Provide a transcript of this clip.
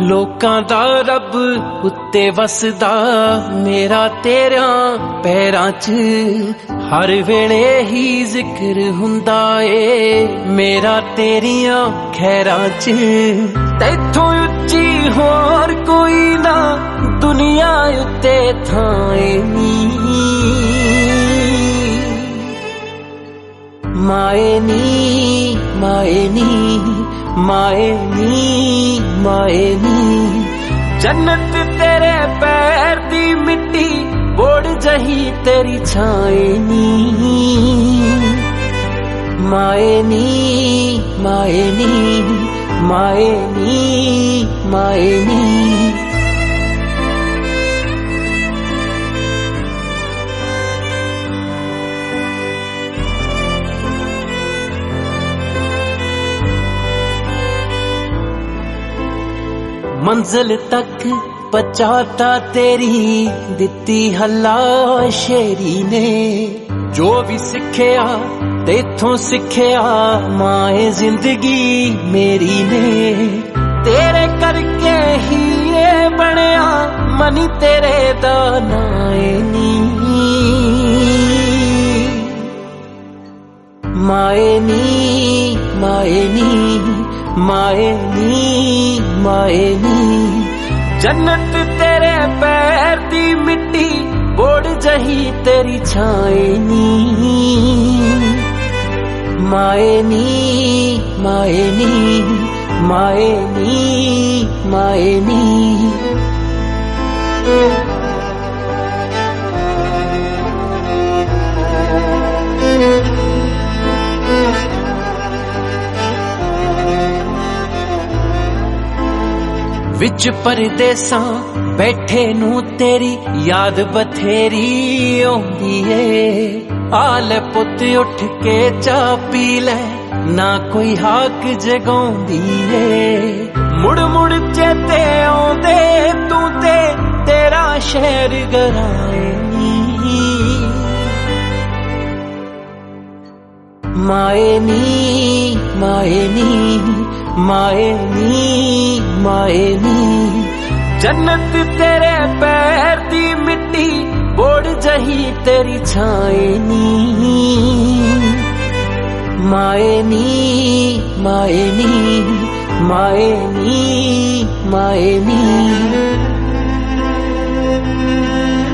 लोकां दा रब उत्ते वसदा मेरा तेरा पैरां च हर वेले ही जिक्र हुंदा ए मेरा तेरियां खैरां च तैथों उच्ची होर कोई ना दुनिया उत्ते थाए नी माए नी माए नी माए नी माए नी जन्नत तेरे पैर दी मिट्टी बोड़ जही तेरी छाए नी माए नी माए नी माए नी माए नी मंजिल तक पहुंचाता तेरी दिती हल्ला शेरी ने जो भी सिखया तेथों सिखया माए जिंदगी मेरी ने तेरे करके ही ये बनया मनी तेरे दा नाए नी माए नी माए नी माए नी माए नी जन्नत तेरे पैर दी मिट्टी बोड़ जही तेरी छाए नी माए नी माए नी माए नी माए नी विच परदेसां बैठे नू तेरी याद बथेरी आउंदी ए आले पुत उठ के चा पी ले ना कोई हाक जगाउंदी ए मुड़ मुड़ चेते आउंदे तू ते तेरा शहर गराए नी माए नी माए नी माए नी माए नी जन्नत तेरे पैर दी मिट्टी बोड़ जही तेरी छाए नी माए नी माए नी माए नी माए नी